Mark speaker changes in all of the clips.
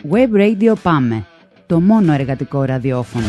Speaker 1: Web Radio Πάμε, το μόνο εργατικό ραδιόφωνο.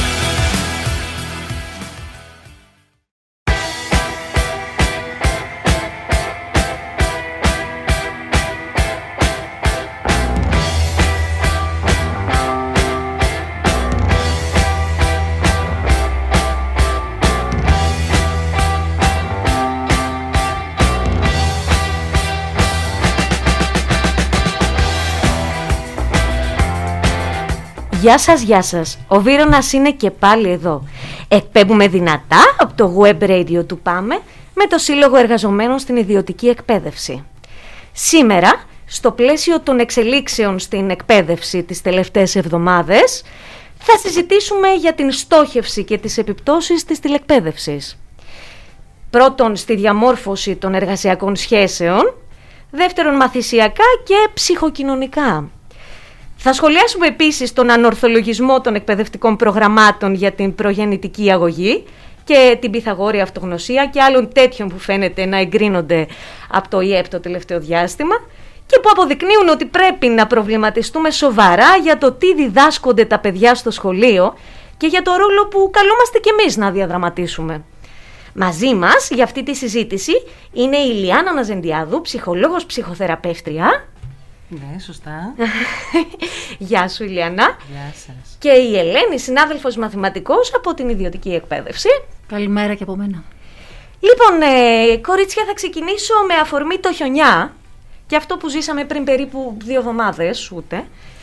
Speaker 2: Γεια σας, γεια σας. Ο Βίρονας είναι και πάλι εδώ. Εκπέμπουμε δυνατά από το web radio του Πάμε με το Σύλλογο Εργαζομένων στην Ιδιωτική Εκπαίδευση. Σήμερα, στο πλαίσιο των εξελίξεων στην εκπαίδευση τις τελευταίες εβδομάδες, θα συζητήσουμε για την στόχευση και τις επιπτώσεις της τηλεκπαίδευσης. Πρώτον, στη διαμόρφωση των εργασιακών σχέσεων. Δεύτερον, μαθησιακά και ψυχοκοινωνικά. Θα σχολιάσουμε επίσης τον ανορθολογισμό των εκπαιδευτικών προγραμμάτων για την προγεννητική αγωγή και την πυθαγόρια αυτογνωσία και άλλων τέτοιων που φαίνεται να εγκρίνονται από το ΙΕΠ το τελευταίο διάστημα και που αποδεικνύουν ότι πρέπει να προβληματιστούμε σοβαρά για το τι διδάσκονται τα παιδιά στο σχολείο και για το ρόλο που καλούμαστε κι εμείς να διαδραματίσουμε. Μαζί μας για αυτή τη συζήτηση είναι η Ηλιάνα Ναζεντιάδου, ψυχολόγος ψυχοθεραπεύτρια.
Speaker 3: Ναι, σωστά.
Speaker 2: Γεια σου, Ηλιάνα.
Speaker 3: Γεια σας.
Speaker 2: Και η Ελένη, συνάδελφος μαθηματικός από την Ιδιωτική Εκπαίδευση.
Speaker 4: Καλημέρα και από μένα.
Speaker 2: Λοιπόν, κορίτσια, θα ξεκινήσω με αφορμή το χιονιά και αυτό που ζήσαμε πριν περίπου 2 εβδομάδες, ούτε.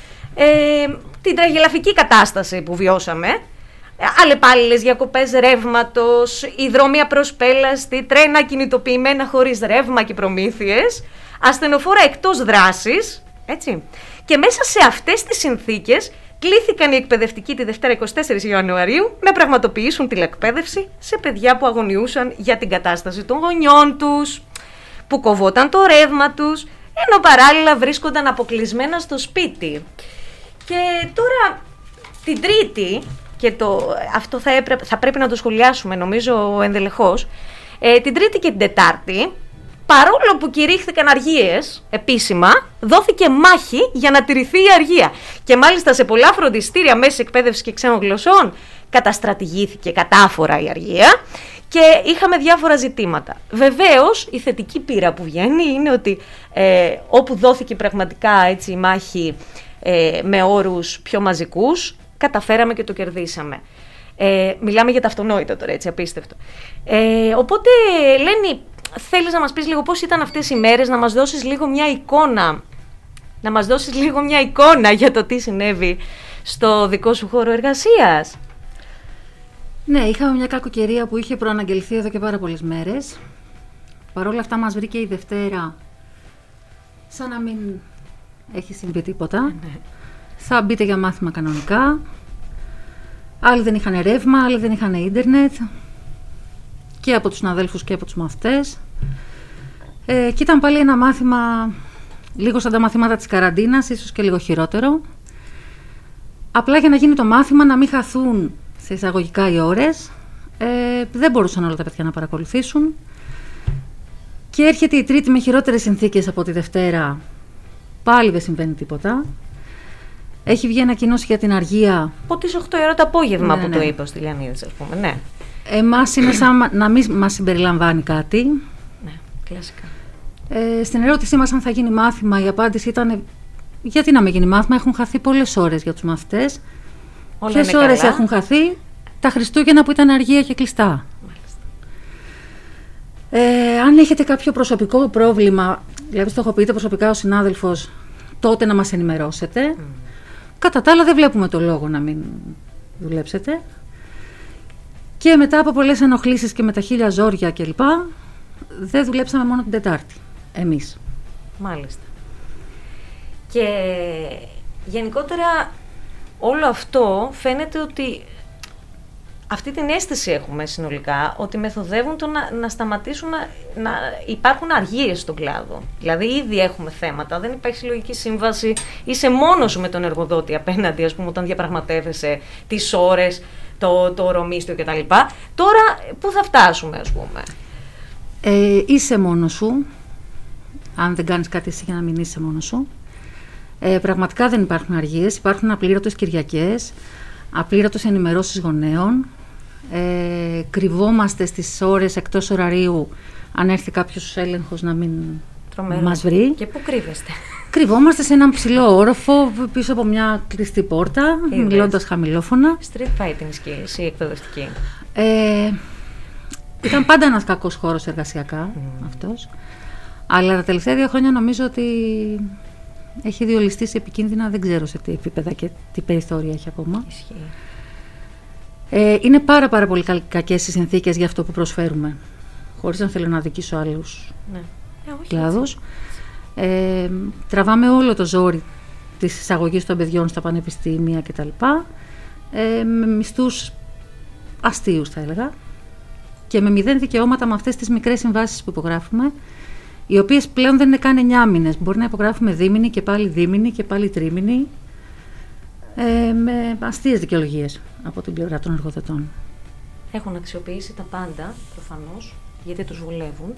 Speaker 2: Την τραγελαφική κατάσταση που βιώσαμε. Αλλεπάλληλες διακοπές ρεύματος, η δρόμοι απροσπέλαστη, τρένα κινητοποιημένα χωρίς ρεύμα και προμήθειες, ασθενοφόρα εκτός δράσης, έτσι. Και μέσα σε αυτές τις συνθήκες κλήθηκαν οι εκπαιδευτικοί τη Δευτέρα 24 Ιανουαρίου να πραγματοποιήσουν τηλεκπαίδευση σε παιδιά που αγωνιούσαν για την κατάσταση των γονιών τους, που κοβόταν το ρεύμα τους, ενώ παράλληλα βρίσκονταν αποκλεισμένα στο σπίτι. Και τώρα την Τρίτη, και αυτό θα πρέπει να το σχολιάσουμε νομίζω ενδελεχώς, την Τρίτη και την Τετάρτη, παρόλο που κηρύχθηκαν αργίες επίσημα, δόθηκε μάχη για να τηρηθεί η αργία. Και μάλιστα σε πολλά φροντιστήρια μέσης εκπαίδευσης και ξένων γλωσσών καταστρατηγήθηκε κατάφορα η αργία και είχαμε διάφορα ζητήματα. Βεβαίως, η θετική πείρα που βγαίνει είναι ότι όπου δόθηκε πραγματικά έτσι, η μάχη με όρους πιο μαζικούς, καταφέραμε και το κερδίσαμε. Μιλάμε για τα αυτονόητα τώρα, έτσι, απίστευτο. Οπότε, Ελένη, θέλεις να μας πεις λίγο πώς ήταν αυτές οι μέρες, να μας δώσεις λίγο μια εικόνα για το τι συνέβη στο δικό σου χώρο εργασίας.
Speaker 4: Ναι, είχαμε μια κακοκαιρία που είχε προαναγγελθεί εδώ και πάρα πολλές μέρες. Παρ' όλα αυτά μας βρήκε η Δευτέρα σαν να μην έχει συμβεί τίποτα.
Speaker 2: Ναι.
Speaker 4: Θα μπείτε για μάθημα κανονικά. Άλλοι δεν είχαν ρεύμα, άλλοι δεν είχαν ίντερνετ. Και από τους συναδέλφους και από τους μαθητές. Και ήταν πάλι ένα μάθημα λίγο σαν τα μαθήματα της καραντίνας, ίσως και λίγο χειρότερο. Απλά για να γίνει το μάθημα, να μην χαθούν σε εισαγωγικά οι ώρες. Δεν μπορούσαν όλα τα παιδιά να παρακολουθήσουν. Και έρχεται η Τρίτη με χειρότερες συνθήκες από τη Δευτέρα. Πάλι δεν συμβαίνει τίποτα. Έχει βγει ανακοίνωση για την αργία.
Speaker 2: Από τις 8 ώρα το απόγευμα,
Speaker 4: ναι,
Speaker 2: που
Speaker 4: ναι.
Speaker 2: το είπα στη Λιανίδης, ας πούμε, ναι.
Speaker 4: Εμάς είναι σαν να μην μας συμπεριλαμβάνει κάτι.
Speaker 2: Ναι, κλασικά.
Speaker 4: Στην ερώτησή μας αν θα γίνει μάθημα, η απάντηση ήταν γιατί να μην γίνει μάθημα, έχουν χαθεί πολλές ώρες για τους μαθητές. Ποιες ώρες έχουν χαθεί? Τα Χριστούγεννα που ήταν αργία και κλειστά. Αν έχετε κάποιο προσωπικό πρόβλημα, δηλαδή στοχοποιείτε προσωπικά ο συνάδελφος, τότε να μας ενημερώσετε. Κατά τα άλλα δεν βλέπουμε το λόγο να μην δουλέψετε. Και μετά από πολλές ενοχλήσεις και με τα 1000 ζόρια κλπ, δεν δουλέψαμε μόνο την Τετάρτη, εμείς.
Speaker 2: Μάλιστα. Και γενικότερα όλο αυτό φαίνεται ότι αυτή την αίσθηση έχουμε συνολικά, ότι μεθοδεύουν το να σταματήσουν να υπάρχουν αργίες στον κλάδο. Δηλαδή ήδη έχουμε θέματα, δεν υπάρχει συλλογική σύμβαση, είσαι μόνος σου με τον εργοδότη απέναντι, ας πούμε, όταν διαπραγματεύεσαι τις ώρες, το ωρομίσθιο κτλ. Τώρα πού θα φτάσουμε, ας πούμε?
Speaker 4: Είσαι μόνος σου, αν δεν κάνεις κάτι εσύ για να μην είσαι μόνος σου. Πραγματικά δεν υπάρχουν αργίες, υπάρχουν απλήρωτες Κυριακές, απλήρωτες ενημερώσεις γονέων. Κρυβόμαστε στις ώρες εκτός ωραρίου, αν έρθει κάποιος έλεγχος να μην μας βρει.
Speaker 2: Και πού κρύβεστε?
Speaker 4: Κρυβόμαστε σε έναν ψηλό όροφο, πίσω από μια κλειστή πόρτα, μιλώντας χαμηλόφωνα.
Speaker 2: Street fighting skills, η εκπαιδευτική.
Speaker 4: Ήταν πάντα ένας κακός χώρος εργασιακά αυτός. Αλλά τα τελευταία 2 χρόνια νομίζω ότι έχει διολυστήσει επικίνδυνα, δεν ξέρω σε τι επίπεδα και τι περιθώρια έχει ακόμα.
Speaker 2: Ισχύει.
Speaker 4: Είναι πάρα πολύ κακές οι συνθήκες για αυτό που προσφέρουμε, χωρίς να θέλω να αδικήσω άλλους κλάδους. Τραβάμε όλο το ζόρι της εισαγωγής των παιδιών στα πανεπιστήμια κτλ. Με μισθούς αστείους θα έλεγα και με 0 δικαιώματα με αυτές τις μικρές συμβάσεις που υπογράφουμε, οι οποίες πλέον δεν είναι καν 9 μήνες. Μπορεί να υπογράφουμε δίμηνη και πάλι δίμηνη και πάλι τρίμηνη, με αστείες δικαιολογίες από την πλευρά των εργοδοτών.
Speaker 2: Έχουν αξιοποιήσει τα πάντα, προφανώς, γιατί τους βολεύουν.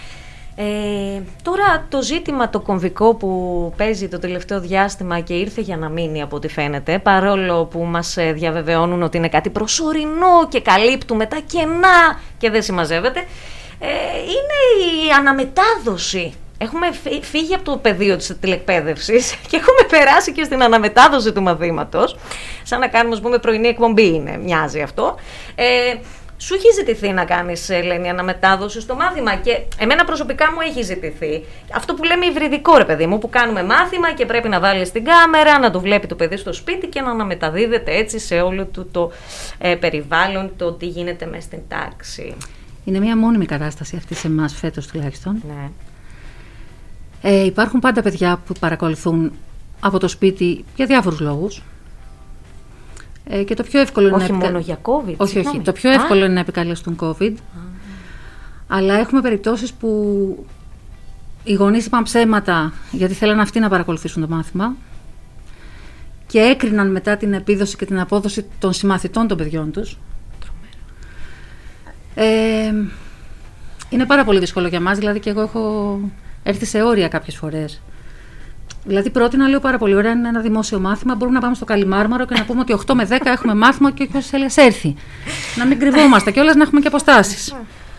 Speaker 2: Τώρα το ζήτημα το κομβικό που παίζει το τελευταίο διάστημα και ήρθε για να μείνει από ό,τι φαίνεται, παρόλο που μας διαβεβαιώνουν ότι είναι κάτι προσωρινό και καλύπτουμε τα κενά και δεν συμμαζεύεται, είναι η αναμετάδοση. Έχουμε φύγει από το πεδίο της τηλεκπαίδευσης και έχουμε περάσει και στην αναμετάδοση του μαθήματος. Σαν να κάνουμε, ας πούμε, πρωινή εκπομπή μοιάζει αυτό. Σου έχει ζητηθεί να κάνεις, Ελένη, αναμετάδοση στο μάθημα και εμένα προσωπικά μου έχει ζητηθεί. Αυτό που λέμε υβριδικό, ρε παιδί μου, που κάνουμε μάθημα και πρέπει να βάλεις την κάμερα, να το βλέπει το παιδί στο σπίτι και να αναμεταδίδεται έτσι σε όλο το περιβάλλον, το τι γίνεται μες στην τάξη.
Speaker 4: Είναι μια μόνιμη κατάσταση αυτή σε εμάς φέτος τουλάχιστον.
Speaker 2: Ναι.
Speaker 4: Υπάρχουν πάντα παιδιά που παρακολουθούν από το σπίτι για διάφορους λόγους. Και το πιο εύκολο είναι
Speaker 2: μόνο για COVID.
Speaker 4: Όχι. Το πιο εύκολο είναι να επικαλεστούν COVID. Αλλά έχουμε περιπτώσεις που οι γονείς είπαν ψέματα γιατί θέλαν αυτοί να παρακολουθήσουν το μάθημα και έκριναν μετά την επίδοση και την απόδοση των συμμαθητών των παιδιών τους. Είναι πάρα πολύ δύσκολο για μας, δηλαδή και εγώ έχω έρθει σε όρια κάποιες φορές. Δηλαδή πρότεινα, λέω, πάρα πολύ ωραία, είναι ένα δημόσιο μάθημα, μπορούμε να πάμε στο Καλιμάρμαρο και να πούμε ότι 8 με 10 έχουμε μάθημα και όποιος θέλει ας έρθει. Να μην κρυβόμαστε και όλες να έχουμε και αποστάσεις.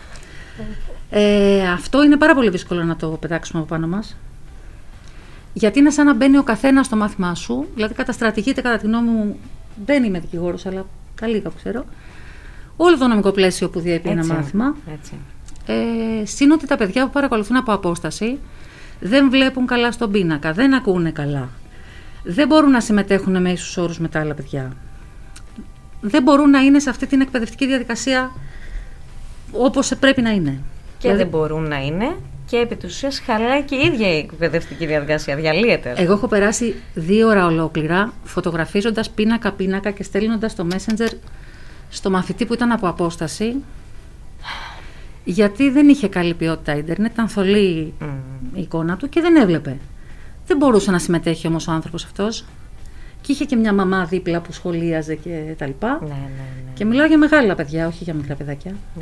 Speaker 4: Αυτό είναι πάρα πολύ δύσκολο να το πετάξουμε από πάνω μας. Γιατί είναι σαν να μπαίνει ο καθένας στο μάθημά σου, δηλαδή καταστρατηγείται, κατά τη γνώμη μου, δεν είμαι δικηγόρος, αλλά τα λίγα που ξέρω, όλο το νομικό πλαίσιο που διέπει ένα μάθημα. Συν ότι τα παιδιά που παρακολουθούν από απόσταση δεν βλέπουν καλά στον πίνακα, δεν ακούνε καλά, δεν μπορούν να συμμετέχουν με ίσους όρους με τα άλλα παιδιά, δεν μπορούν να είναι σε αυτή την εκπαιδευτική διαδικασία όπως πρέπει να είναι.
Speaker 2: Και δηλαδή, δεν μπορούν να είναι και επί της ουσίας χαλάει και η ίδια η εκπαιδευτική διαδικασία, διαλύεται.
Speaker 4: Εγώ έχω περάσει 2 ώρες ολόκληρα φωτογραφίζοντας πίνακα και στέλνοντας στο Messenger στο μαθητή που ήταν από απόσταση, γιατί δεν είχε καλή ποιότητα ίντερνετ, ήταν θολή η εικόνα του και δεν έβλεπε. Δεν μπορούσε να συμμετέχει όμως ο άνθρωπος αυτός. Και είχε και μια μαμά δίπλα που σχολίαζε και τα λοιπά.
Speaker 2: Ναι.
Speaker 4: Και μιλάω για μεγάλα παιδιά, όχι για μικρά παιδάκια.
Speaker 2: Ναι.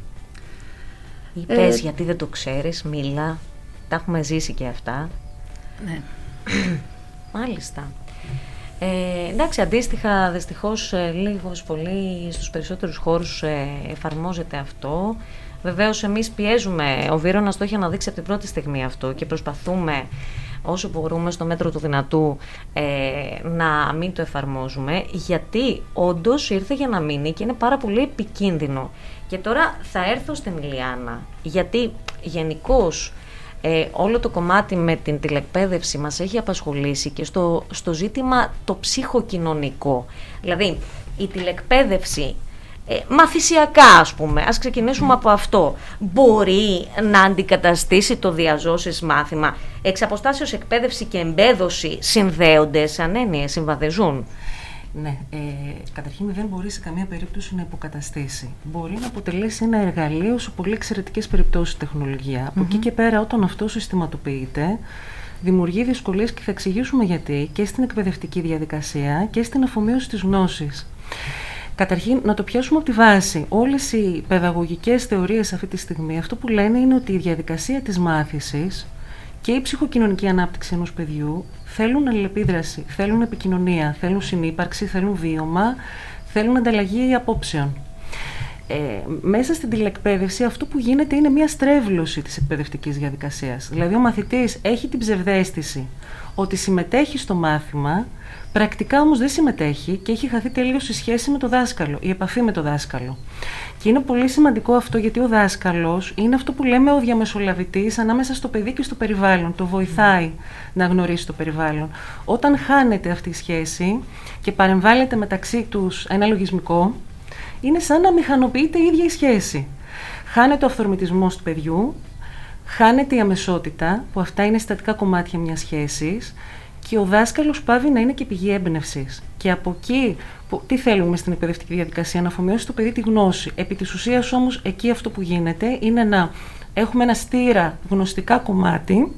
Speaker 2: Ή πες γιατί δεν το ξέρεις, μίλα. Τα έχουμε ζήσει και αυτά.
Speaker 4: Ναι.
Speaker 2: Μάλιστα. Εντάξει, αντίστοιχα, δυστυχώς, λίγος πολύ στους περισσότερους χώρους εφαρμόζεται αυτό. Βεβαίως, εμείς πιέζουμε, ο Βίρονας το έχει αναδείξει από την πρώτη στιγμή αυτό και προσπαθούμε όσο μπορούμε στο μέτρο του δυνατού να μην το εφαρμόζουμε, γιατί όντως ήρθε για να μείνει και είναι πάρα πολύ επικίνδυνο. Και τώρα θα έρθω στην Ηλιάνα, γιατί γενικώς όλο το κομμάτι με την τηλεκπαίδευση μας έχει απασχολήσει και στο ζήτημα το ψυχοκοινωνικό. Δηλαδή, η τηλεκπαίδευση μαθησιακά, ας πούμε, ας ξεκινήσουμε από αυτό, μπορεί να αντικαταστήσει το διαζώσεις μάθημα? Εξ αποστάσεως εκπαίδευση και εμπέδωση συνδέονται σαν έννοιες, συμβαδεζούν?
Speaker 3: Ναι, καταρχήν δεν μπορεί σε καμία περίπτωση να υποκαταστήσει. Μπορεί να αποτελέσει ένα εργαλείο σε πολύ εξαιρετικές περιπτώσεις τεχνολογία. Από εκεί και πέρα, όταν αυτό συστηματοποιείται, δημιουργεί δυσκολίες και θα εξηγήσουμε γιατί και στην εκπαιδευτική διαδικασία και στην αφομοίωση της γνώσης. Καταρχήν, να το πιάσουμε από τη βάση. Όλες οι παιδαγωγικές θεωρίες αυτή τη στιγμή αυτό που λένε είναι ότι η διαδικασία της μάθησης και η ψυχοκοινωνική ανάπτυξη ενός παιδιού θέλουν αλληλεπίδραση, θέλουν επικοινωνία, θέλουν συνύπαρξη, θέλουν βίωμα, θέλουν ανταλλαγή απόψεων. Μέσα στην τηλεκπαίδευση αυτό που γίνεται είναι μια στρέβλωση της εκπαιδευτικής διαδικασίας. Δηλαδή ο μαθητής έχει την ψευδαίσθηση ότι συμμετέχει στο μάθημα, πρακτικά όμως δεν συμμετέχει και έχει χαθεί τελείως η σχέση με το δάσκαλο, η επαφή με το δάσκαλο. Και είναι πολύ σημαντικό αυτό, γιατί ο δάσκαλος είναι αυτό που λέμε ο διαμεσολαβητής ανάμεσα στο παιδί και στο περιβάλλον. Το βοηθάει να γνωρίσει το περιβάλλον. Όταν χάνεται αυτή η σχέση και παρεμβάλλεται μεταξύ τους ένα λογισμικό, είναι σαν να μηχανοποιείται η ίδια η σχέση. Χάνεται ο αυθορμητισμός του παιδιού, χάνεται η αμεσότητα, που αυτά είναι συστατικά κομμάτια μιας σχέσης, και ο δάσκαλος πάβει να είναι και πηγή έμπνευσης. Και από εκεί, τι θέλουμε στην εκπαιδευτική διαδικασία, να αφομοιώσει το παιδί τη γνώση. Επί της ουσίας όμως, εκεί αυτό που γίνεται είναι να έχουμε ένα στήρα γνωστικά κομμάτι,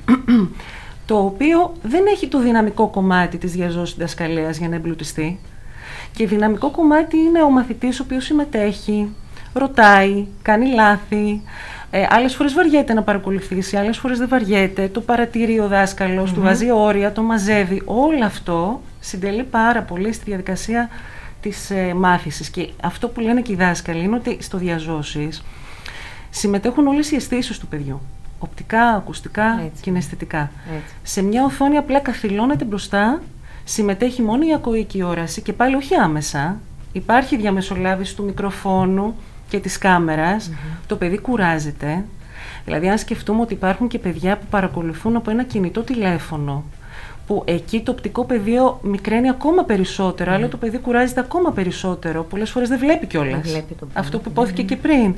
Speaker 3: το οποίο δεν έχει το δυναμικό κομμάτι της διαζώσης διδασκαλίας για να εμπλουτιστεί. Και δυναμικό κομμάτι είναι ο μαθητής ο οποίος συμμετέχει, ρωτάει, κάνει λάθη, άλλες φορές βαριέται να παρακολουθήσει, άλλες φορές δεν βαριέται, το παρατηρεί ο δάσκαλος, του βάζει όρια, το μαζεύει. Όλο αυτό συντελεί πάρα πολύ στη διαδικασία της μάθησης. Και αυτό που λένε και οι δάσκαλοι είναι ότι στο διαζώσεις συμμετέχουν όλες οι αισθήσεις του παιδιού. Οπτικά, ακουστικά, κιναισθητικά. Σε μια οθόνη απλά καθυλώνεται μπροστά, συμμετέχει μόνο η ακοϊκή όραση και πάλι όχι άμεσα. Υπάρχει διαμεσολάβηση του μικροφόνου και της κάμερας. Το παιδί κουράζεται. Δηλαδή, αν σκεφτούμε ότι υπάρχουν και παιδιά που παρακολουθούν από ένα κινητό τηλέφωνο, που εκεί το οπτικό πεδίο μικραίνει ακόμα περισσότερο, αλλά το παιδί κουράζεται ακόμα περισσότερο. Πολλές φορές δεν βλέπει κιόλας. Αυτό που υπόθηκε και πριν.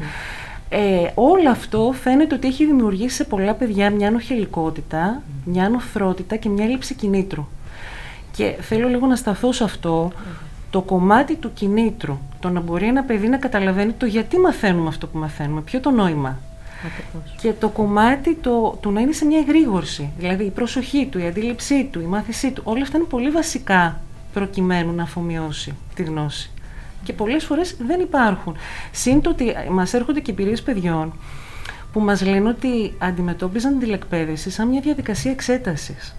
Speaker 3: Όλο αυτό φαίνεται ότι έχει δημιουργήσει σε πολλά παιδιά μια ανοχελικότητα, μια ανοθρότητα και μια έλλειψη κινήτρου. Και θέλω λίγο να σταθώ σε αυτό, το κομμάτι του κινήτρου, το να μπορεί ένα παιδί να καταλαβαίνει το γιατί μαθαίνουμε αυτό που μαθαίνουμε, ποιο το νόημα. Ακριβώς. Και το κομμάτι του να είναι σε μια εγρήγορση, δηλαδή η προσοχή του, η αντίληψή του, η μάθησή του, όλα αυτά είναι πολύ βασικά προκειμένου να αφομοιώσει τη γνώση. Και πολλές φορές δεν υπάρχουν. Συν το ότι μας έρχονται και εμπειρίες παιδιών που μας λένε ότι αντιμετώπιζαν την τηλεκπαίδευση σαν μια διαδικασία εξέτασης.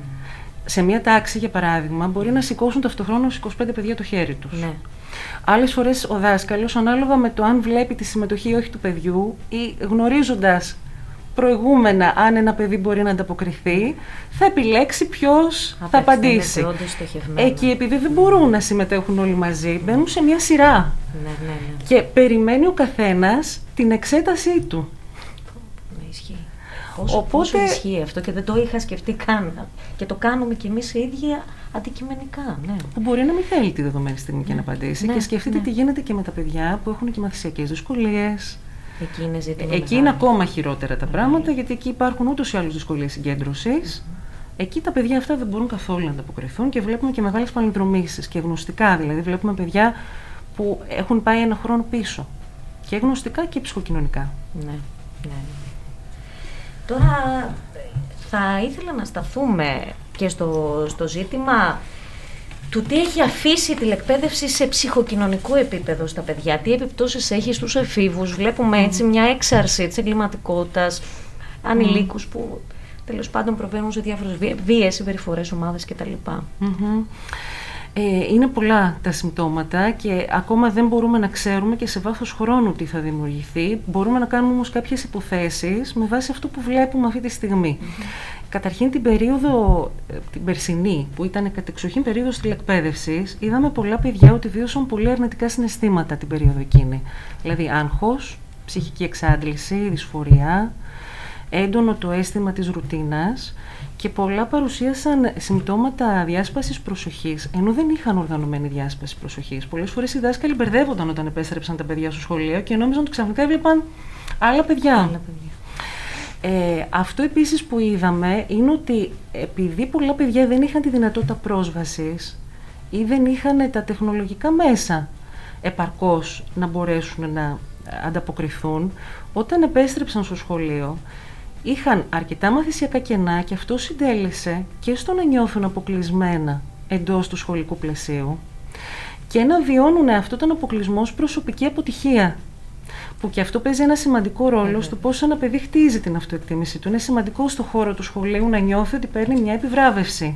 Speaker 3: Σε μια τάξη, για παράδειγμα, μπορεί να σηκώσουν ταυτοχρόνως 25 παιδιά το χέρι τους. Ναι. Άλλες φορές ο δάσκαλος, ανάλογα με το αν βλέπει τη συμμετοχή ή όχι του παιδιού, ή γνωρίζοντας προηγούμενα αν ένα παιδί μπορεί να ανταποκριθεί, θα επιλέξει ποιος θα απαντήσει. Εκεί, επειδή δεν μπορούν να συμμετέχουν όλοι μαζί, μπαίνουν σε μια σειρά. Ναι. Και περιμένει ο καθένας την εξέτασή του.
Speaker 2: Πόσο ισχύει αυτό και δεν το είχα σκεφτεί καν. Και το κάνουμε κι εμείς οι ίδιοι αντικειμενικά. Ναι.
Speaker 3: Που μπορεί να μην θέλει τη δεδομένη στιγμή και να απαντήσει. Και σκεφτείτε τι γίνεται και με τα παιδιά που έχουν και μαθησιακές δυσκολίες. Εκεί είναι ακόμα χειρότερα τα πράγματα, γιατί εκεί υπάρχουν ούτως ή άλλως δυσκολίες συγκέντρωσης. Εκεί τα παιδιά αυτά δεν μπορούν καθόλου να ανταποκριθούν και βλέπουμε και μεγάλες παλινδρομήσεις. Και γνωστικά, δηλαδή, βλέπουμε παιδιά που έχουν πάει ένα χρόνο πίσω. Και γνωστικά και ψυχοκοινωνικά.
Speaker 2: Ναι. Τώρα θα ήθελα να σταθούμε και στο ζήτημα του τι έχει αφήσει η τηλεκπαίδευση σε ψυχοκοινωνικό επίπεδο στα παιδιά, τι επιπτώσεις έχει στους εφήβους. Βλέπουμε έτσι μια έξαρση της εγκληματικότητας, ανηλίκους που τέλος πάντων προβαίνουν σε διάφορες βίες, συμπεριφορές, ομάδες κτλ.
Speaker 3: Είναι πολλά τα συμπτώματα και ακόμα δεν μπορούμε να ξέρουμε και σε βάθος χρόνου τι θα δημιουργηθεί. Μπορούμε να κάνουμε όμως κάποιες υποθέσεις με βάση αυτό που βλέπουμε αυτή τη στιγμή. Καταρχήν την περίοδο, την περσινή, που ήταν κατεξοχήν περίοδος τηλεκπαίδευσης, είδαμε πολλά παιδιά ότι βίωσαν πολύ αρνητικά συναισθήματα την περίοδο εκείνη. Δηλαδή άγχος, ψυχική εξάντληση, δυσφορία, έντονο το αίσθημα της ρουτίνας και πολλά παρουσίασαν συμπτώματα διάσπασης προσοχής, ενώ δεν είχαν οργανωμένη διάσπαση προσοχής. Πολλές φορές οι δάσκαλοι μπερδεύονταν όταν επέστρεψαν τα παιδιά στο σχολείο και νόμιζαν ότι ξαφνικά έβλεπαν άλλα παιδιά. Αυτό επίσης που είδαμε είναι ότι επειδή πολλά παιδιά δεν είχαν τη δυνατότητα πρόσβασης ή δεν είχαν τα τεχνολογικά μέσα επαρκώς να μπορέσουν να ανταποκριθούν, όταν επέστρεψαν στο σχολείο είχαν αρκετά μαθησιακά κενά και αυτό συντέλεσε και στο να νιώθουν αποκλεισμένα εντός του σχολικού πλαισίου και να βιώνουν αυτόν τον αποκλεισμό ως προσωπική αποτυχία. Που και αυτό παίζει ένα σημαντικό ρόλο στο πώς ένα παιδί χτίζει την αυτοεκτίμηση του. Είναι σημαντικό στο χώρο του σχολείου να νιώθει ότι παίρνει μια επιβράβευση.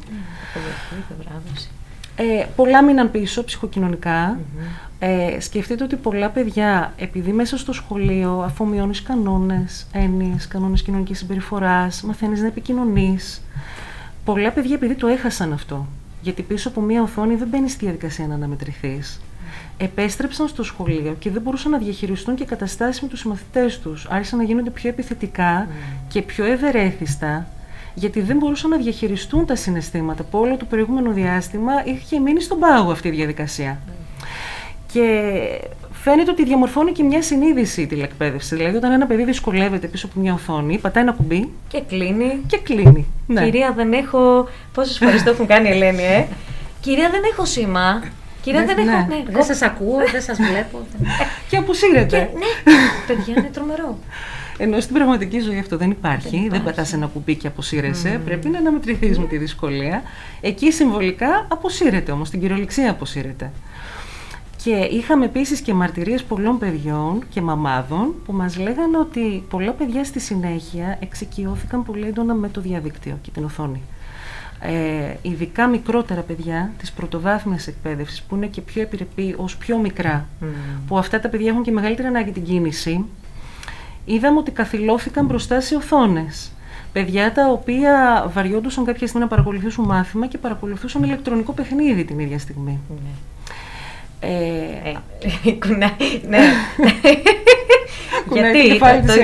Speaker 3: Πολλά μείναν πίσω ψυχοκοινωνικά. Σκεφτείτε ότι πολλά παιδιά, επειδή μέσα στο σχολείο αφομοιώνεις κανόνες, έννοιες, κανόνες κοινωνικής συμπεριφοράς, μαθαίνεις να επικοινωνείς. Πολλά παιδιά, επειδή το έχασαν αυτό, γιατί πίσω από μία οθόνη δεν μπαίνεις στη διαδικασία να αναμετρηθείς, επέστρεψαν στο σχολείο και δεν μπορούσαν να διαχειριστούν και καταστάσεις με τους συμμαθητές τους. Άρχισαν να γίνονται πιο επιθετικά και πιο ευερέθιστα, γιατί δεν μπορούσαν να διαχειριστούν τα συναισθήματα που όλο το προηγούμενο διάστημα είχε μείνει στον πάγο αυτή η διαδικασία. Και φαίνεται ότι διαμορφώνει και μια συνείδηση η τηλεκπαίδευση. Δηλαδή, όταν ένα παιδί δυσκολεύεται πίσω από μια οθόνη, πατάει ένα κουμπί
Speaker 2: και κλείνει.
Speaker 3: Και κλείνει. Ναι.
Speaker 2: Κυρία, δεν έχω. Πόσες φορές το έχουν κάνει η Ελένη, Κυρία, δεν έχω σήμα. Κυρία, δεν έχω. Ναι,
Speaker 4: δεν σας ακούω, δεν σας βλέπω.
Speaker 3: Και αποσύρεται.
Speaker 2: Ναι, παιδιά, είναι τρομερό.
Speaker 3: Ενώ στην πραγματική ζωή αυτό δεν υπάρχει. Δεν πατάς ένα κουμπί και αποσύρεσαι. Πρέπει να αναμετρηθείς με τη δυσκολία. Εκεί συμβολικά αποσύρεται όμως, στην κυριολεξία αποσύρεται. Και είχαμε επίσης και μαρτυρίες πολλών παιδιών και μαμάδων που μας λέγανε ότι πολλά παιδιά στη συνέχεια εξοικειώθηκαν πολύ έντονα με το διαδίκτυο και την οθόνη. Ειδικά μικρότερα παιδιά της πρωτοβάθμιας εκπαίδευσης που είναι και πιο επιρρεπή ως πιο μικρά, που αυτά τα παιδιά έχουν και μεγαλύτερη ανάγκη την κίνηση, είδαμε ότι καθυλώθηκαν μπροστά σε οθόνες. Παιδιά τα οποία βαριόντουσαν κάποια στιγμή να παρακολουθήσουν μάθημα και παρακολουθούσαν ηλεκτρονικό παιχνίδι την ίδια στιγμή.
Speaker 2: Ναι. Γιατί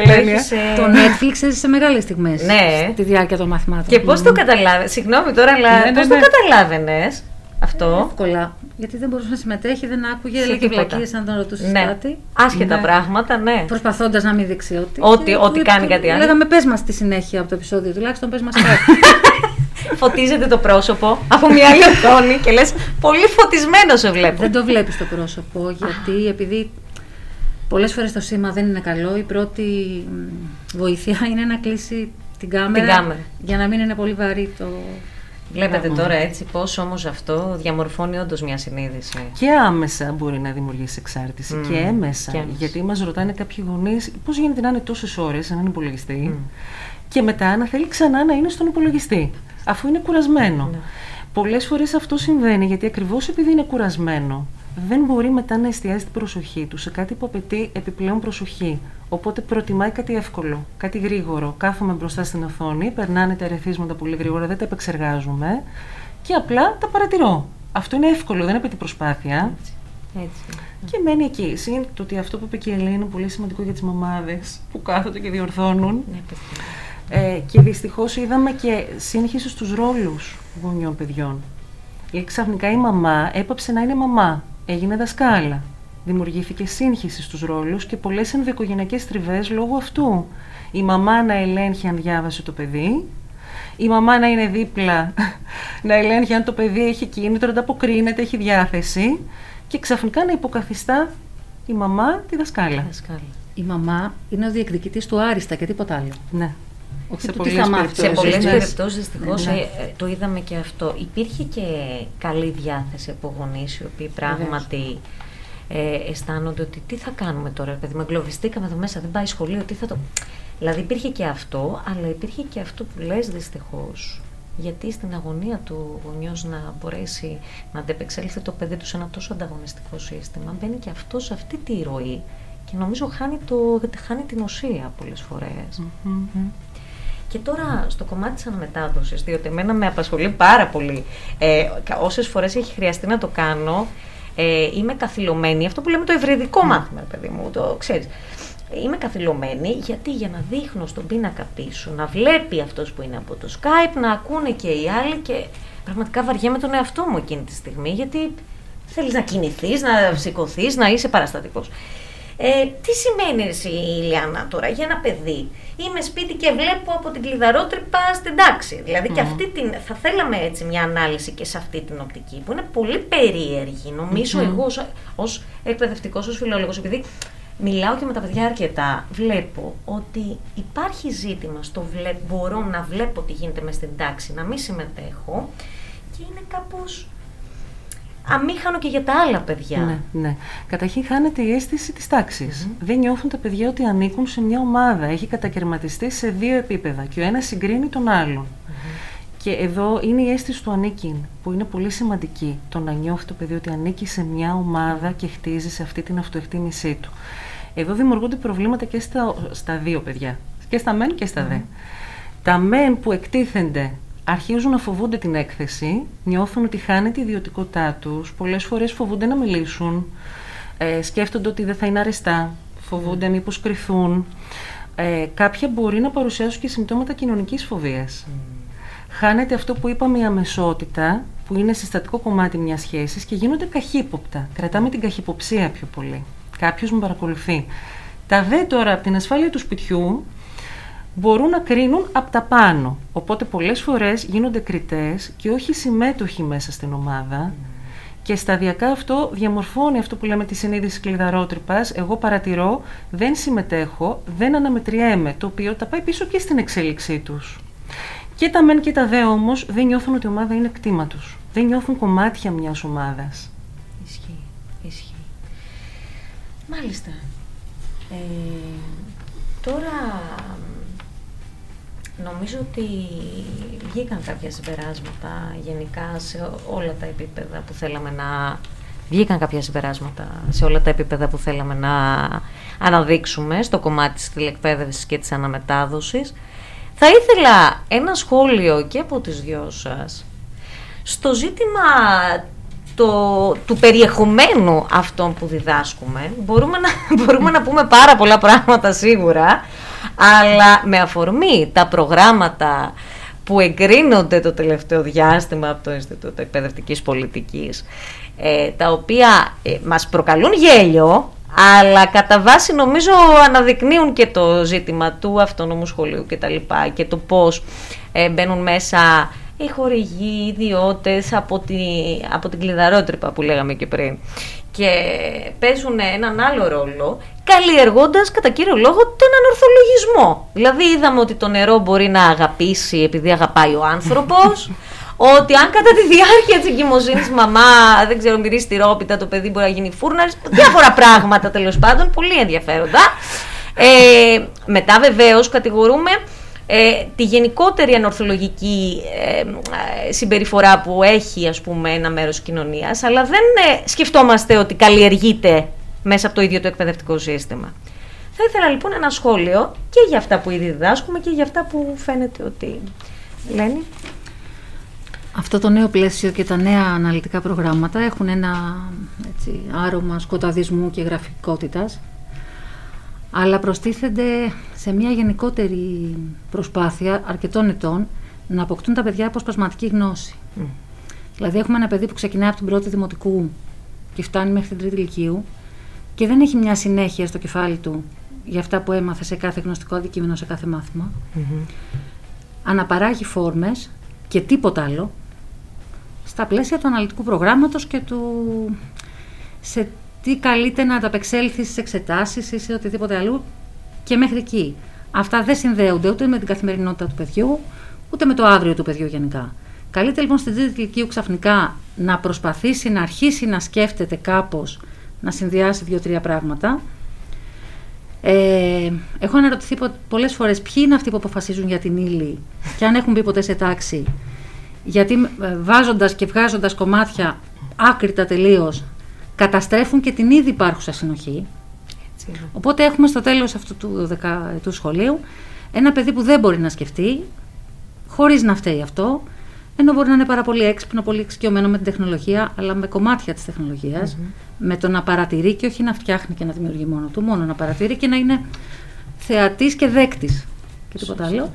Speaker 4: το Netflix έζησε μεγάλες στιγμές στη διάρκεια των μαθημάτων.
Speaker 2: Και πώς το καταλάβαινες, συγγνώμη τώρα, αλλά πώς το καταλάβαινες αυτό?
Speaker 4: Εύκολα, γιατί δεν μπορούσε να συμμετέχει, δεν άκουγε, έλεγε βλακίες αν τον ρωτούσες κάτι.
Speaker 2: Άσχετα πράγματα, ναι.
Speaker 4: Προσπαθώντας να μην δείξει
Speaker 2: ό,τι κάνει κάτι άλλο.
Speaker 4: Λέγαμε πες μας στη συνέχεια από το επεισόδιο, τουλάχιστον πες μας κάτι.
Speaker 2: Φωτίζεται το πρόσωπο από μια άλλη οθόνη και λες πολύ φωτισμένο σε βλέπω.
Speaker 4: Δεν το βλέπεις το πρόσωπο, γιατί επειδή πολλές φορές το σήμα δεν είναι καλό, η πρώτη βοήθεια είναι να κλείσει την κάμερα. Για να μην είναι πολύ βαρύ το...
Speaker 2: Βλέπετε τώρα έτσι πώς όμως αυτό διαμορφώνει όντως μια συνείδηση.
Speaker 3: Και άμεσα μπορεί να δημιουργήσει εξάρτηση και έμεσα. Γιατί μας ρωτάνε κάποιοι γονείς πώς γίνεται να είναι τόσες ώρες σε έναν υπολογιστή και μετά να θέλει ξανά να είναι στον υπολογιστή, αφού είναι κουρασμένο. Πολλές φορές αυτό συμβαίνει γιατί ακριβώς επειδή είναι κουρασμένο, δεν μπορεί μετά να εστιάζει την προσοχή του σε κάτι που απαιτεί επιπλέον προσοχή. Οπότε προτιμάει κάτι εύκολο, κάτι γρήγορο. Κάθομαι μπροστά στην οθόνη, περνάνε τα ερεθίσματα πολύ γρήγορα, δεν τα επεξεργάζομαι και απλά τα παρατηρώ. Αυτό είναι εύκολο, δεν απαιτεί προσπάθεια.
Speaker 2: Έτσι.
Speaker 3: Και μένει εκεί. Συν το ότι αυτό που είπε και η Ελένη είναι πολύ σημαντικό για τις μαμάδες που κάθονται και διορθώνουν. Και δυστυχώς είδαμε και σύγχυση στους ρόλους γονιών παιδιών. Γιατί ξαφνικά η μαμά έπαψε να είναι μαμά. Έγινε δασκάλα. Δημιουργήθηκε σύγχυση στους ρόλους και πολλές ενδοοικογενειακές τριβές λόγω αυτού. Η μαμά να ελέγχει αν διάβασε το παιδί, η μαμά να είναι δίπλα, να ελέγχει αν το παιδί έχει κίνητρο, ανταποκρίνεται, έχει διάθεση και ξαφνικά να υποκαθιστά η μαμά τη δασκάλα.
Speaker 4: Η μαμά είναι ο διεκδικητής του άριστα και τίποτα άλλο.
Speaker 3: Ναι.
Speaker 2: Σε πολλές περιπτώσεις δυστυχώς το είδαμε και αυτό. Υπήρχε και καλή διάθεση από γονείς οι οποίοι πράγματι αισθάνονται ότι τι θα κάνουμε τώρα, παιδί, με εγκλωβιστήκαμε εδώ μέσα, δεν πάει σχολείο, τι θα το... Δηλαδή υπήρχε και αυτό, αλλά υπήρχε και αυτό που λες δυστυχώς. Γιατί στην αγωνία του γονιός να μπορέσει να αντεπεξέλθει το παιδί του σε ένα τόσο ανταγωνιστικό σύστημα, μπαίνει και αυτό σε αυτή τη ροή και νομίζω χάνει την ουσία πολλές φορές. Και τώρα στο κομμάτι της αναμετάδοσης, διότι εμένα με απασχολεί πάρα πολύ, όσες φορές έχει χρειαστεί να το κάνω, είμαι καθυλωμένη, αυτό που λέμε το ευρυδικό μάθημα, παιδί μου, το ξέρεις. Είμαι καθυλωμένη γιατί για να δείχνω στον πίνακα πίσω, να βλέπει αυτός που είναι από το Skype, να ακούνε και οι άλλοι και πραγματικά βαριέμαι τον εαυτό μου εκείνη τη στιγμή, γιατί θέλεις να κινηθείς, να σηκωθείς, να είσαι παραστατικός. Τι σημαίνει εσύ, Ηλιάνα, τώρα για ένα παιδί? Είμαι σπίτι και βλέπω από την κλειδαρότρυπα στην τάξη. Δηλαδή και θα θέλαμε έτσι μια ανάλυση και σε αυτή την οπτική που είναι πολύ περίεργη. Νομίζω εγώ ως εκπαιδευτικός, ως φιλόλογος, επειδή μιλάω και με τα παιδιά αρκετά, βλέπω ότι υπάρχει ζήτημα στο μπορώ να βλέπω τι γίνεται μες στην τάξη, να μην συμμετέχω και είναι κάπως αμήχανο και για τα άλλα παιδιά.
Speaker 3: Ναι, ναι. Καταρχήν χάνεται η αίσθηση της τάξης. Δεν νιώθουν τα παιδιά ότι ανήκουν σε μια ομάδα. Έχει κατακαιρματιστεί σε δύο επίπεδα και ο ένας συγκρίνει τον άλλον. Και εδώ είναι η αίσθηση του ανήκειν, που είναι πολύ σημαντική. Το να νιώθει το παιδί ότι ανήκει σε μια ομάδα και χτίζει σε αυτή την αυτοεκτίμησή του. Εδώ δημιουργούνται προβλήματα και στα δύο παιδιά. Και στα μεν και στα δε. Τα μεν που εκτίθενται αρχίζουν να φοβούνται την έκθεση, νιώθουν ότι χάνεται η ιδιωτικότητά τους, πολλές φορές φοβούνται να μιλήσουν, σκέφτονται ότι δεν θα είναι αρεστά, φοβούνται μήπως κρυθούν. Κάποια μπορεί να παρουσιάσουν και συμπτώματα κοινωνικής φοβίας. Χάνεται αυτό που είπαμε, η αμεσότητα, που είναι συστατικό κομμάτι μιας σχέσης και γίνονται καχύποπτα. Κρατάμε την καχυποψία πιο πολύ. Κάποιος με παρακολουθεί. Τα δε τώρα από την ασφάλεια του σπιτιού μπορούν να κρίνουν από τα πάνω. Οπότε πολλές φορές γίνονται κριτές και όχι συμμέτοχοι μέσα στην ομάδα. Και σταδιακά αυτό διαμορφώνει αυτό που λέμε τη συνείδηση κλειδαρότρυπας. Εγώ παρατηρώ, δεν συμμετέχω, δεν αναμετριέμαι, το οποίο τα πάει πίσω και στην εξέλιξή τους. Και τα μεν και τα δε όμως δεν νιώθουν ότι η ομάδα είναι κτήμα τους. Δεν νιώθουν κομμάτια μιας ομάδας.
Speaker 2: Ισχύει. Μάλιστα. Τώρα νομίζω ότι βγήκαν κάποια συμπεράσματα γενικά σε όλα τα επίπεδα που θέλαμε να... Βγήκαν κάποια συμπεράσματα σε όλα τα επίπεδα που θέλαμε να αναδείξουμε στο κομμάτι της τηλεκπαίδευσης και της αναμετάδοσης. Θα ήθελα ένα σχόλιο και από τις δυο σας στο ζήτημα του περιεχομένου αυτών που διδάσκουμε. Μπορούμε να πούμε πάρα πολλά πράγματα σίγουρα, αλλά με αφορμή τα προγράμματα που εγκρίνονται το τελευταίο διάστημα από το Ινστιτούτο Εκπαιδευτικής Πολιτικής, τα οποία μας προκαλούν γέλιο, αλλά κατά βάση νομίζω αναδεικνύουν και το ζήτημα του αυτόνομου σχολείου και τα λοιπά, και το πώς μπαίνουν μέσα οι χορηγοί, οι ιδιώτες από την κλειδαρότρυπα που λέγαμε και πριν, και παίζουν έναν άλλο ρόλο, καλλιεργώντας κατά κύριο λόγο τον ανορθολογισμό. Δηλαδή είδαμε ότι το νερό μπορεί να αγαπήσει επειδή αγαπάει ο άνθρωπος, ότι αν κατά τη διάρκεια της εγκυμοσύνης μαμά, δεν ξέρω, μυρίσει τη ρόπιτα, το παιδί μπορεί να γίνει φούρναρης, διάφορα πράγματα τέλος πάντων, πολύ ενδιαφέροντα. Μετά βεβαίως κατηγορούμε τη γενικότερη ανορθολογική συμπεριφορά που έχει, ας πούμε, ένα μέρος της κοινωνίας, αλλά δεν σκεφτόμαστε ότι καλλιεργείται μέσα από το ίδιο το εκπαιδευτικό σύστημα. Θα ήθελα λοιπόν ένα σχόλιο και για αυτά που ήδη διδάσκουμε και για αυτά που φαίνεται ότι λένε.
Speaker 4: Αυτό το νέο πλαίσιο και τα νέα αναλυτικά προγράμματα έχουν ένα άρωμα σκοταδισμού και γραφικότητας, αλλά προστίθενται σε μια γενικότερη προσπάθεια αρκετών ετών να αποκτούν τα παιδιά αποσπασματική γνώση. Δηλαδή έχουμε ένα παιδί που ξεκινάει από την πρώτη δημοτικού και φτάνει μέχρι την τρίτη λυκείου και δεν έχει μια συνέχεια στο κεφάλι του για αυτά που έμαθε σε κάθε γνωστικό αντικείμενο, σε κάθε μάθημα. Αναπαράγει φόρμες και τίποτα άλλο στα πλαίσια του αναλυτικού προγράμματος και σε τι καλείται να ανταπεξέλθει στις εξετάσεις ή σε οτιδήποτε αλλού και μέχρι εκεί. Αυτά δεν συνδέονται ούτε με την καθημερινότητα του παιδιού, ούτε με το αύριο του παιδιού γενικά. Καλείται λοιπόν στην τρίτη ηλικίου ξαφνικά να προσπαθήσει να αρχίσει να σκέφτεται κάπως, να συνδυάσει 2-3 πράγματα. Έχω αναρωτηθεί πολλές φορές ποιοι είναι αυτοί που αποφασίζουν για την ύλη και αν έχουν μπει ποτέ σε τάξη, γιατί βάζοντας και βγάζοντας κομμάτια άκρητα τελείως καταστρέφουν και την ήδη υπάρχουσα συνοχή. Οπότε έχουμε στο τέλος αυτού του δεκαετού σχολείου ένα παιδί που δεν μπορεί να σκεφτεί χωρίς να φταίει αυτό, ενώ μπορεί να είναι πάρα πολύ έξυπνο, πολύ εξοικειωμένο με την τεχνολογία, αλλά με κομμάτια της τεχνολογίας, με το να παρατηρεί και όχι να φτιάχνει και να δημιουργεί μόνο του, μόνο να παρατηρεί και να είναι θεατής και δέκτης και τίποτα άλλο.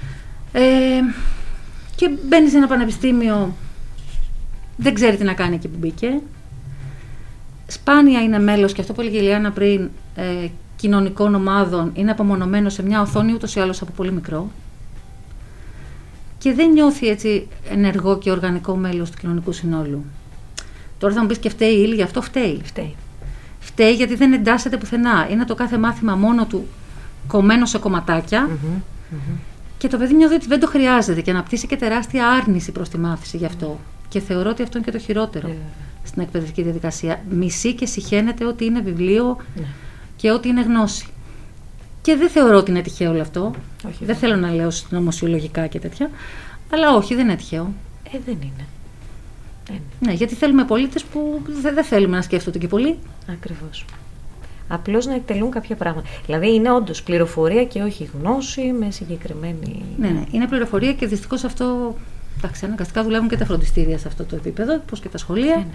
Speaker 4: Και μπαίνει σε ένα πανεπιστήμιο, δεν ξέρει τι να κάνει εκεί που μπήκε. Σπάνια είναι μέλος, και αυτό που έλεγε η Λιάννα πριν, κοινωνικών ομάδων, είναι απομονωμένο σε μια οθόνη ούτως ή άλλως από πολύ μικρό και δεν νιώθει έτσι ενεργό και οργανικό μέλος του κοινωνικού συνόλου. Τώρα θα μου πεις και φταίει η ύλη, γι' αυτό φταίει. Φταίει γιατί δεν εντάσσεται πουθενά. Είναι το κάθε μάθημα μόνο του κομμένο σε κομματάκια και το παιδί νιώθει ότι δεν το χρειάζεται και αναπτύσσει και τεράστια άρνηση προς τη μάθηση γι' αυτό. Και θεωρώ ότι αυτό είναι και το χειρότερο. στην εκπαιδευτική διαδικασία. Μισεί και συχαίνεται ότι είναι βιβλίο και ότι είναι γνώση. Και δεν θεωρώ ότι είναι τυχαίο όλο αυτό.
Speaker 2: Όχι,
Speaker 4: δεν θέλω να λέω συνωμοσιολογικά και τέτοια. Αλλά όχι, δεν είναι τυχαίο.
Speaker 2: Δεν είναι.
Speaker 4: Ναι, γιατί θέλουμε πολίτες που δεν θέλουμε να σκέφτονται και πολύ.
Speaker 2: Ακριβώς. Απλώς να εκτελούν κάποια πράγματα. Δηλαδή είναι όντως πληροφορία και όχι γνώση με συγκεκριμένη...
Speaker 4: Ναι, είναι πληροφορία και δυστυχώς αυτό... Εντάξει, αναγκαστικά δουλεύουν και τα φροντιστήρια σε αυτό το επίπεδο, όπως και τα σχολεία.
Speaker 2: Ναι.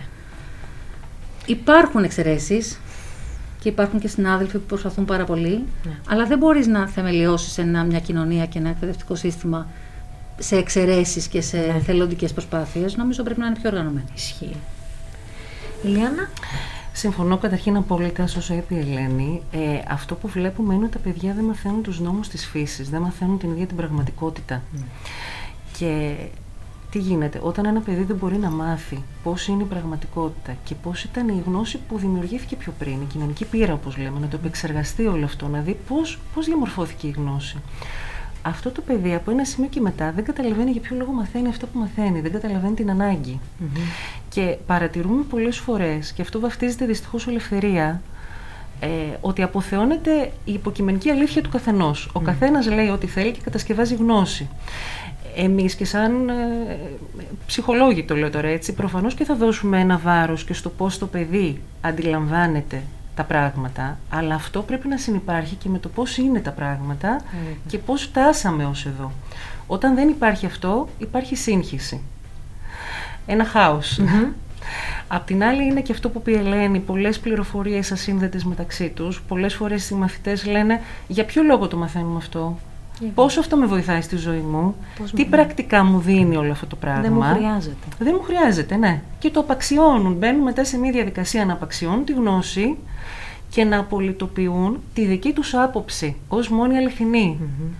Speaker 4: Υπάρχουν εξαιρέσεις και υπάρχουν και συνάδελφοι που προσπαθούν πάρα πολύ, αλλά δεν μπορείς να θεμελιώσεις μια κοινωνία και ένα εκπαιδευτικό σύστημα σε εξαιρέσεις και σε θελοντικές προσπάθειες. Νομίζω πρέπει να είναι πιο οργανωμένοι.
Speaker 2: Ισχύει. Ηλιάνα.
Speaker 3: Συμφωνώ καταρχήν απόλυτα όσο είπε η Ελένη. Αυτό που βλέπουμε είναι ότι τα παιδιά δεν μαθαίνουν τους νόμους της φύσης, δεν μαθαίνουν την ίδια την πραγματικότητα. Και τι γίνεται, όταν ένα παιδί δεν μπορεί να μάθει πώς είναι η πραγματικότητα και πώς ήταν η γνώση που δημιουργήθηκε πιο πριν, η κοινωνική πείρα όπως λέμε, να το επεξεργαστεί όλο αυτό, να δει πώς διαμορφώθηκε η γνώση. Αυτό το παιδί από ένα σημείο και μετά δεν καταλαβαίνει για ποιο λόγο μαθαίνει αυτό που μαθαίνει, δεν καταλαβαίνει την ανάγκη. Και παρατηρούμε πολλές φορές, και αυτό βαφτίζεται δυστυχώς ελευθερία, ότι αποθεώνεται η υποκειμενική αλήθεια του καθενός. Ο καθένας λέει ό,τι θέλει και κατασκευάζει γνώση. Εμείς και σαν ψυχολόγοι το λέω τώρα έτσι, προφανώς και θα δώσουμε ένα βάρος και στο πώς το παιδί αντιλαμβάνεται τα πράγματα, αλλά αυτό πρέπει να συνυπάρχει και με το πώς είναι τα πράγματα και πώς φτάσαμε ως εδώ. Όταν δεν υπάρχει αυτό, υπάρχει σύγχυση. Ένα χάος. Απ' την άλλη είναι και αυτό που πει η Ελένη, πολλές πληροφορίες ασύνδετες μεταξύ τους. Πολλές φορές οι μαθητές λένε για ποιο λόγο το μαθαίνουμε αυτό, πόσο αυτό με βοηθάει στη ζωή μου, τι πρακτικά μου δίνει όλο αυτό το πράγμα.
Speaker 2: Δεν μου χρειάζεται.
Speaker 3: Δεν μου χρειάζεται, ναι. Και το απαξιώνουν, μπαίνουν μετά σε μια διαδικασία να απαξιώνουν τη γνώση και να απολυτοποιούν τη δική τους άποψη ως μόνη αληθινή.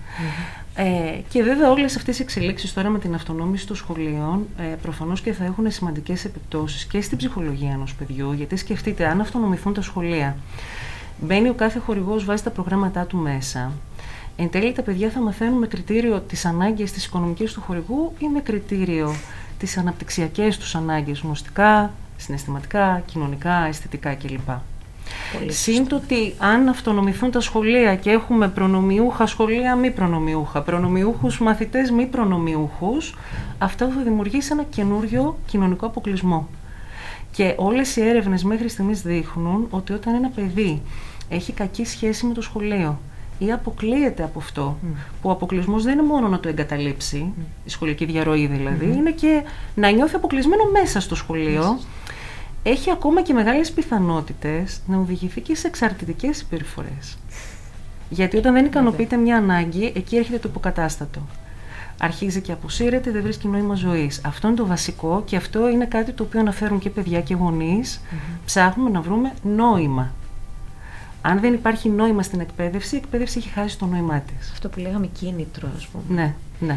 Speaker 3: Και βέβαια όλες αυτές οι εξελίξεις τώρα με την αυτονόμηση των σχολείων προφανώς και θα έχουν σημαντικές επιπτώσεις και στην ψυχολογία ενός παιδιού, γιατί σκεφτείτε, αν αυτονομηθούν τα σχολεία, μπαίνει ο κάθε χορηγός, βάζει τα προγράμματά του μέσα. Εν τέλει τα παιδιά θα μαθαίνουν με κριτήριο τις ανάγκες της οικονομικής του χορηγού ή με κριτήριο τις αναπτυξιακές τους ανάγκες, γνωστικά, συναισθηματικά, κοινωνικά, αισθητικά κλπ. Συν το ότι αν αυτονομηθούν τα σχολεία και έχουμε προνομιούχα σχολεία, μη προνομιούχα, προνομιούχους μαθητές, μη προνομιούχους, αυτό θα δημιουργήσει ένα καινούριο κοινωνικό αποκλεισμό. Και όλες οι έρευνες μέχρι στιγμής δείχνουν ότι όταν ένα παιδί έχει κακή σχέση με το σχολείο ή αποκλείεται από αυτό, που ο αποκλεισμός δεν είναι μόνο να το εγκαταλείψει, η σχολική διαρροή δηλαδή, είναι και να νιώθει αποκλεισμένο μέσα στο σχολείο, έχει ακόμα και μεγάλες πιθανότητες να οδηγηθεί και σε εξαρτητικές συμπεριφορές. Γιατί όταν δεν ικανοποιείται μια ανάγκη, εκεί έρχεται το υποκατάστατο. Αρχίζει και αποσύρεται, δεν βρίσκει νόημα ζωής. Αυτό είναι το βασικό και αυτό είναι κάτι το οποίο αναφέρουν και παιδιά και γονείς. Ψάχνουμε να βρούμε νόημα. Αν δεν υπάρχει νόημα στην εκπαίδευση, η εκπαίδευση έχει χάσει το νόημά της.
Speaker 2: Αυτό που λέγαμε κίνητρο, ας πούμε.
Speaker 3: Ναι.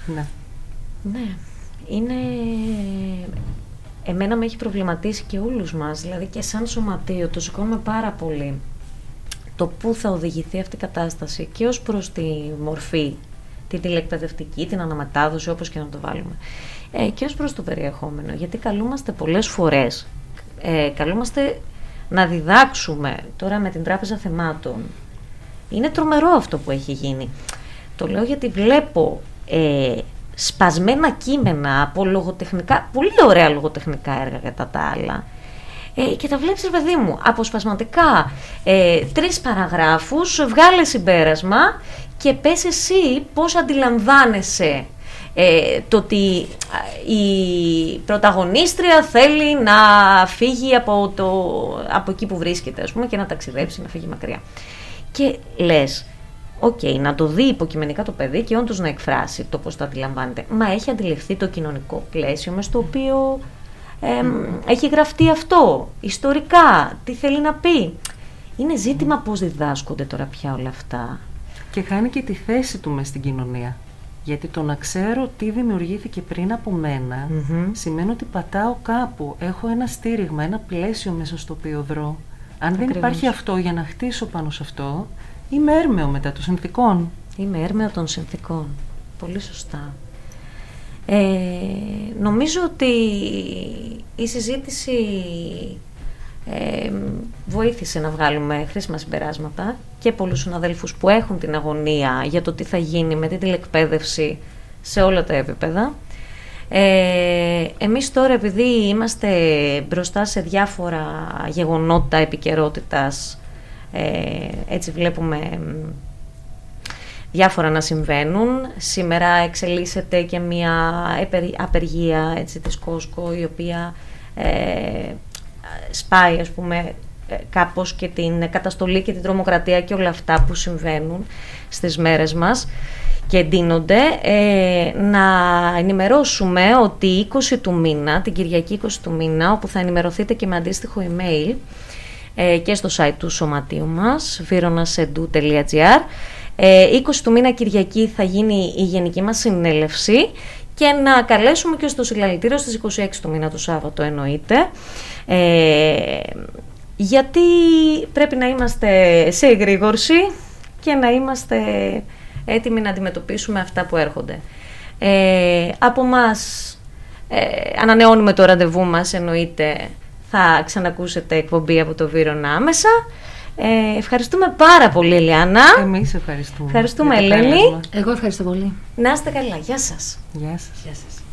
Speaker 2: Είναι... Εμένα με έχει προβληματίσει και όλους μας, δηλαδή και σαν σωματείο το σηκώνουμε πάρα πολύ το πού θα οδηγηθεί αυτή η κατάσταση και ως προς τη μορφή, την τηλεκπαιδευτική, την αναμετάδοση, όπως και να το βάλουμε, και ως προς το περιεχόμενο, γιατί καλούμαστε πολλές φορές, καλούμαστε να διδάξουμε τώρα με την Τράπεζα Θεμάτων. Είναι τρομερό αυτό που έχει γίνει. Το λέω γιατί βλέπω σπασμένα κείμενα από λογοτεχνικά, πολύ ωραία λογοτεχνικά έργα κατά τα άλλα, και τα βλέπεις, παιδί μου, αποσπασματικά 3 παραγράφους, βγάλε συμπέρασμα και πες εσύ πώς αντιλαμβάνεσαι το ότι η πρωταγωνίστρια θέλει να φύγει από εκεί που βρίσκεται, ας πούμε, και να ταξιδέψει, να φύγει μακριά. Και λες, να το δει υποκειμενικά το παιδί και όντως να εκφράσει το πώς το αντιλαμβάνεται. Μα έχει αντιληφθεί το κοινωνικό πλαίσιο μες στο οποίο έχει γραφτεί αυτό, ιστορικά, τι θέλει να πει. Είναι ζήτημα πώς διδάσκονται τώρα πια όλα αυτά.
Speaker 3: Και χάνει και τη θέση του μες στην κοινωνία. Γιατί το να ξέρω τι δημιουργήθηκε πριν από μένα σημαίνει ότι πατάω κάπου, έχω ένα στήριγμα, ένα πλαίσιο μέσα στο οποίο δρώ. Αν δεν υπάρχει αυτό για να χτίσω πάνω σε αυτό, είμαι έρμεο μετά των συνθηκών.
Speaker 2: Είμαι έρμεο των συνθηκών. Πολύ σωστά. Νομίζω ότι η συζήτηση βοήθησε να βγάλουμε χρήσιμα συμπεράσματα και πολλούς συναδέλφους που έχουν την αγωνία για το τι θα γίνει με την τηλεκπαίδευση σε όλα τα επίπεδα. Εμείς τώρα, επειδή είμαστε μπροστά σε διάφορα γεγονότα επικαιρότητας, έτσι βλέπουμε διάφορα να συμβαίνουν. Σήμερα εξελίσσεται και μια απεργία, έτσι, της Costco, η οποία σπάει, ας πούμε, κάπως και την καταστολή και την τρομοκρατία και όλα αυτά που συμβαίνουν στις μέρες μας και εντείνονται. Να ενημερώσουμε ότι 20 του μήνα, την Κυριακή 20 του μήνα, όπου θα ενημερωθείτε και με αντίστοιχο email και στο site του σωματείου μας, vironasedu.gr, 20 του μήνα Κυριακή θα γίνει η γενική μας συνέλευση και να καλέσουμε και στο συλλαλητήριο στις 26 του μήνα, το Σάββατο εννοείται, γιατί πρέπει να είμαστε σε εγρήγορση και να είμαστε έτοιμοι να αντιμετωπίσουμε αυτά που έρχονται. Από μας ανανεώνουμε το ραντεβού μας, εννοείται θα ξανακούσετε εκπομπή από το Βύρωνα άμεσα. Ευχαριστούμε πάρα πολύ, Ελιάνα.
Speaker 3: Εμείς ευχαριστούμε.
Speaker 2: Ευχαριστούμε, Ελένη.
Speaker 4: Εγώ ευχαριστώ πολύ.
Speaker 2: Να είστε καλά. Γεια σας.
Speaker 3: Γεια σας.
Speaker 2: Γεια σας.